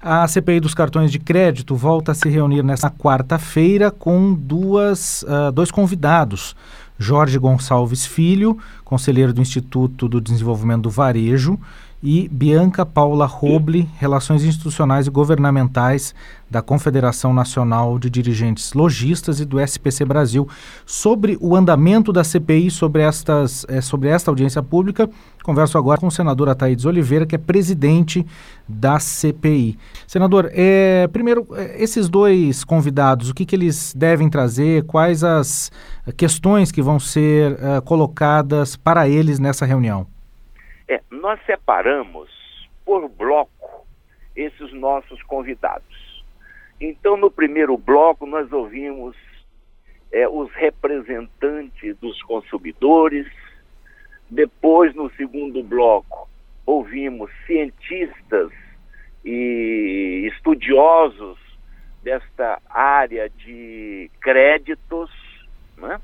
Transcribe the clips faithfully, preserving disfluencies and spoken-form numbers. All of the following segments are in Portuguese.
A C P I dos cartões de crédito volta a se reunir nesta quarta-feira com duas, uh, dois convidados. Jorge Gonçalves Filho, conselheiro do Instituto do Desenvolvimento do Varejo, e Bianca Paula Roble, Relações Institucionais e Governamentais da Confederação Nacional de Dirigentes Lojistas e do S P C Brasil. Sobre o andamento da C P I, sobre, estas, é, sobre esta audiência pública, converso agora com o senador Ataídes Oliveira, que é presidente da C P I. Senador, é, primeiro, esses dois convidados, o que, que eles devem trazer, quais as questões que vão ser uh, colocadas para eles nessa reunião? É, nós separamos por bloco esses nossos convidados. Então, no primeiro bloco, nós ouvimos é, os representantes dos consumidores. Depois, no segundo bloco, ouvimos cientistas e estudiosos desta área de créditos, né?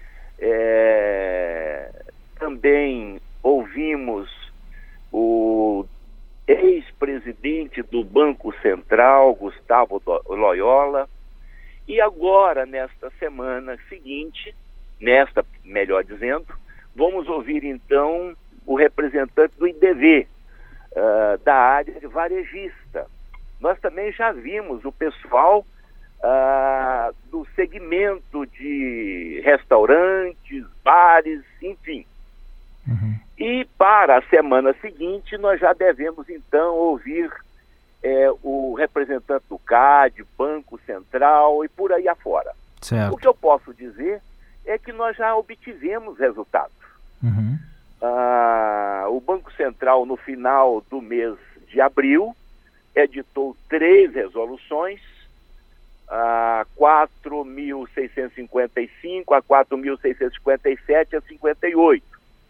É, também ouvimos o ex-presidente do Banco Central, Gustavo Loyola, e agora, nesta semana seguinte, nesta, melhor dizendo, vamos ouvir então o representante do I D V, uh, da área de varejista. Nós também já vimos o pessoal uh, do segmento de restaurantes, bares, enfim. Uhum. E para a semana seguinte, nós já devemos então ouvir é, o representante do C A D, Banco Central e por aí afora. Certo. O que eu posso dizer é que nós já obtivemos resultados. Uhum. Ah, o Banco Central, no final do mês de abril, editou três resoluções, a quatro mil seiscentos e cinquenta e cinco, a quatro mil seiscentos e cinquenta e sete e a cinquenta e oito.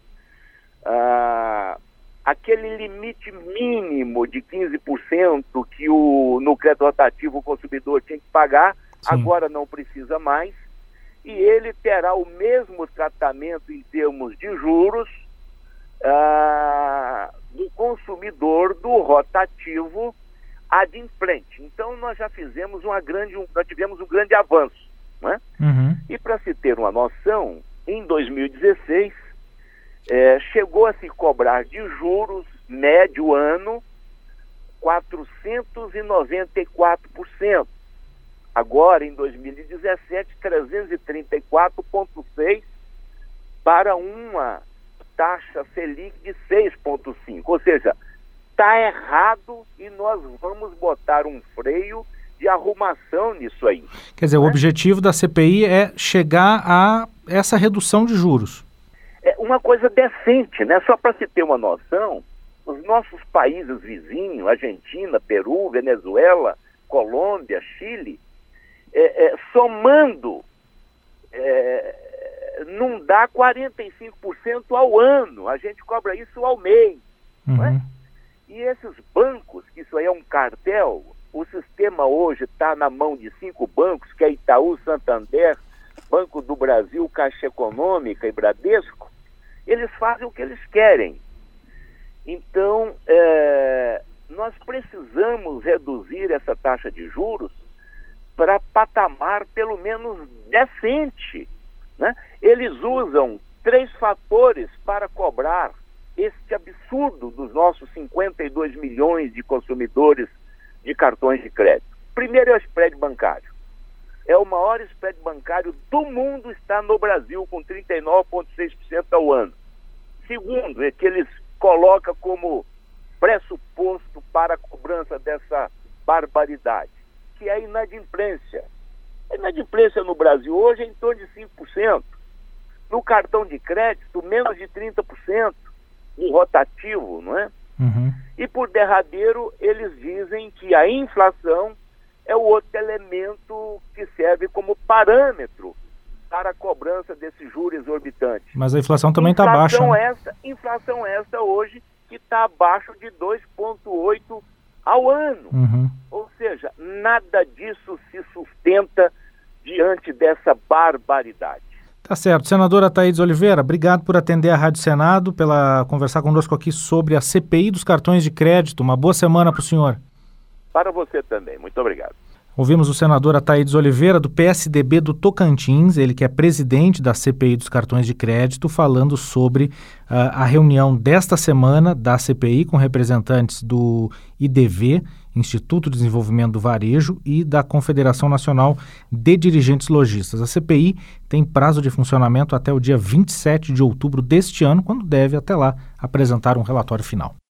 Ah, aquele limite mínimo de quinze por cento que o, no crédito rotativo o consumidor tinha que pagar, sim, agora não precisa mais, e ele terá o mesmo tratamento em termos de juros ah, do consumidor do rotativo adimplente. Então nós já fizemos uma grande, um, nós tivemos um grande avanço, né? Uhum. E para se ter uma noção, em dois mil e dezesseis É, chegou a se cobrar de juros médio ano quatrocentos e noventa e quatro por cento. Agora, em dois mil e dezessete, trezentos e trinta e quatro vírgula seis por cento para uma taxa Selic de seis vírgula cinco por cento. Ou seja, está errado e nós vamos botar um freio de arrumação nisso aí. Quer dizer, né? O objetivo da C P I é chegar a essa redução de juros. É uma coisa decente, né? Só para se ter uma noção, os nossos países vizinhos, Argentina, Peru, Venezuela, Colômbia, Chile, é, é, somando, é, não dá quarenta e cinco por cento ao ano. A gente cobra isso ao mês. Uhum. Não é? E esses bancos, que isso aí é um cartel, o sistema hoje está na mão de cinco bancos, que é Itaú, Santander, Banco do Brasil, Caixa Econômica e Bradesco. Eles fazem o que eles querem. Então, é, nós precisamos reduzir essa taxa de juros para patamar pelo menos decente, né? Eles usam três fatores para cobrar este absurdo dos nossos cinquenta e dois milhões de consumidores de cartões de crédito. Primeiro é o spread bancário. É o maior spread bancário do mundo, está no Brasil, com trinta e nove vírgula seis por cento ao ano. Segundo, é que eles colocam como pressuposto para a cobrança dessa barbaridade, que é a inadimplência. A inadimplência no Brasil hoje é em torno de cinco por cento. No cartão de crédito, menos de trinta por cento. No rotativo, não é? Uhum. E por derradeiro, eles dizem que a inflação é o outro elemento que serve como parâmetro para a cobrança desse juro exorbitante. Mas a inflação também está baixa. Inflação né? essa, inflação essa hoje que está abaixo de dois vírgula oito ao ano. Uhum. Ou seja, nada disso se sustenta diante dessa barbaridade. Tá certo. Senador Ataídes Oliveira, obrigado por atender a Rádio Senado, pela conversar conosco aqui sobre a C P I dos cartões de crédito. Uma boa semana para o senhor. Para você também. Muito obrigado. Ouvimos o senador Ataídes Oliveira, do P S D B do Tocantins, ele que é presidente da C P I dos cartões de crédito, falando sobre uh, a reunião desta semana da C P I com representantes do I D V, Instituto de Desenvolvimento do Varejo, e da Confederação Nacional de Dirigentes Lojistas. A C P I tem prazo de funcionamento até o dia vinte e sete de outubro deste ano, quando deve, até lá, apresentar um relatório final.